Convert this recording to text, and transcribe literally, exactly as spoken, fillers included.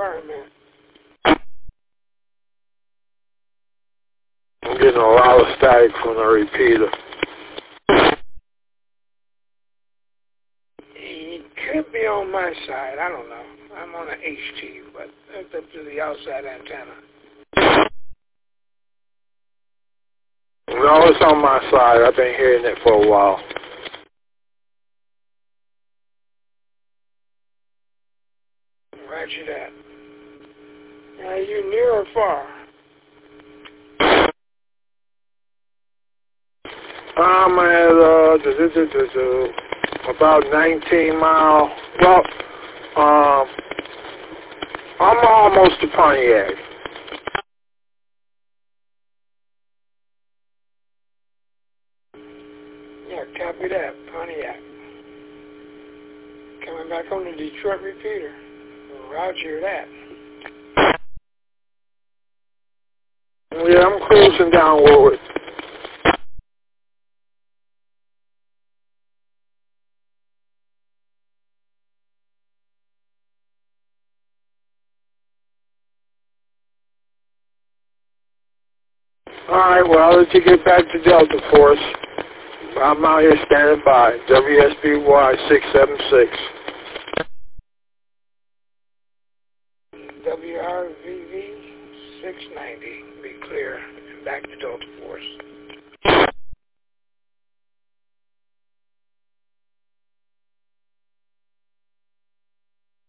Alright, man. I'm getting a lot of static from the repeater. It could be on my side. I don't know. I'm on an H T, but that's up to the outside antenna. No, it's on my side. I've been hearing it for a while. Roger that. Are you near or far? I'm at uh, do, do, do, do, do, about nineteen mile. Well, um, I'm almost to Pontiac. Yeah, copy that. Pontiac. Coming back on the Detroit repeater. Roger that. Yeah, I'm cruising down Woodward. All right, well, I'll let you get back to Delta Force. I'm out here standing by. W S B Y six seven six. W R V V six ninety. Be clear. And back to Delta Force.